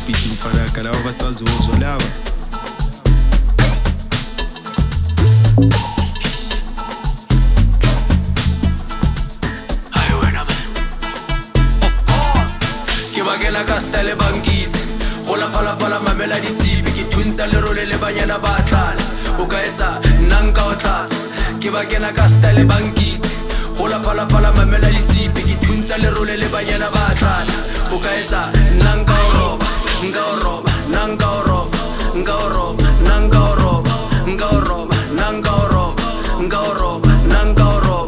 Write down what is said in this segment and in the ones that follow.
beat mfaraka laba basazuzwa laba. Kena kastele bangiti gola pala mamela ditsibi ke thuntsa le role le banyana ba tlala o ka etsa nang ka o tlatsa ke ba kena kastele bangiti gola pala mamela ditsibi ke thuntsa le role le banyana ba tlala o ka etsa nang ka o roba nka o roba nang ka o roba nka o roba nang ka o roba nka o roba nang ka o roba nka o roba nang ka o roba.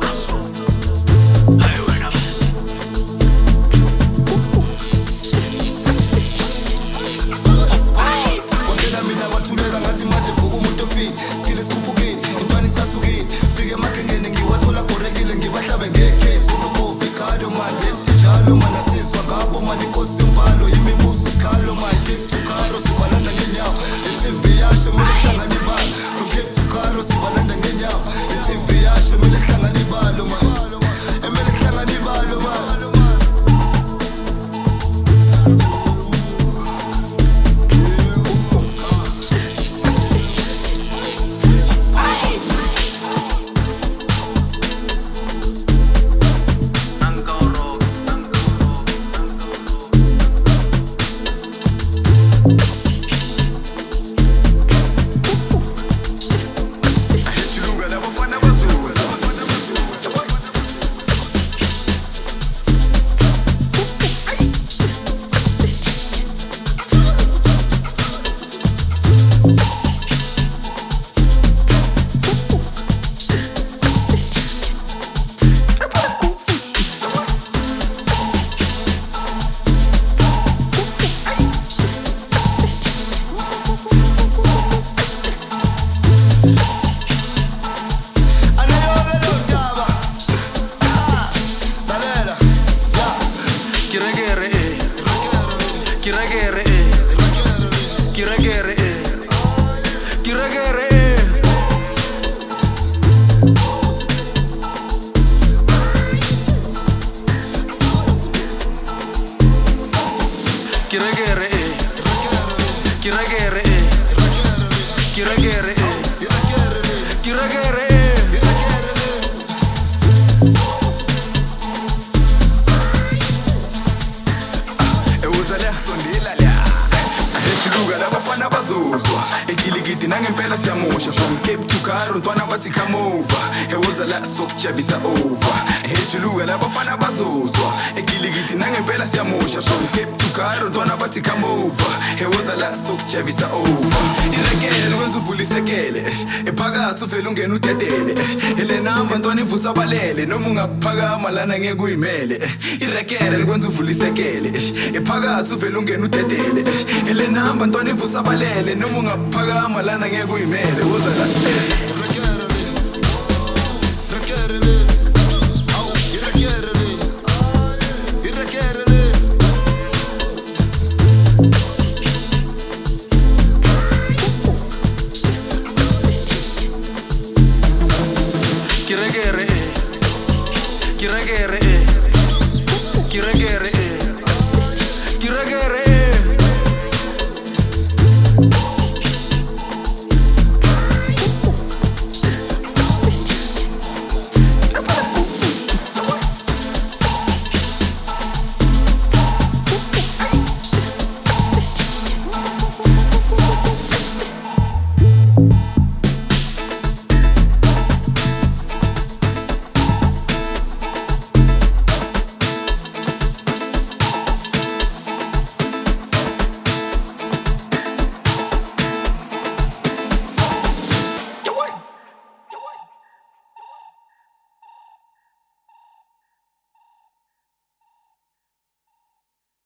Ekiligiti nangempela siyamusha from Cape to Cairo ntwana bathi come over hewoza la sokujabisa over ejuluka labafana bazozwa ekiligiti nangempela siyamusha from Cape to Cairo ntwana bathi come over hewoza la sokujabisa over irekele wenza uvulisekele ephakathi uvela ungena udedele ele namba ntwana ivusa balele noma ungakuphakama lana ngeke uyimele irekele wenza uvulisekele ephakathi uvela ungena udedele ele namba ntwana ivusa balele noma ungakuphakama lana ngeke uyimele woza la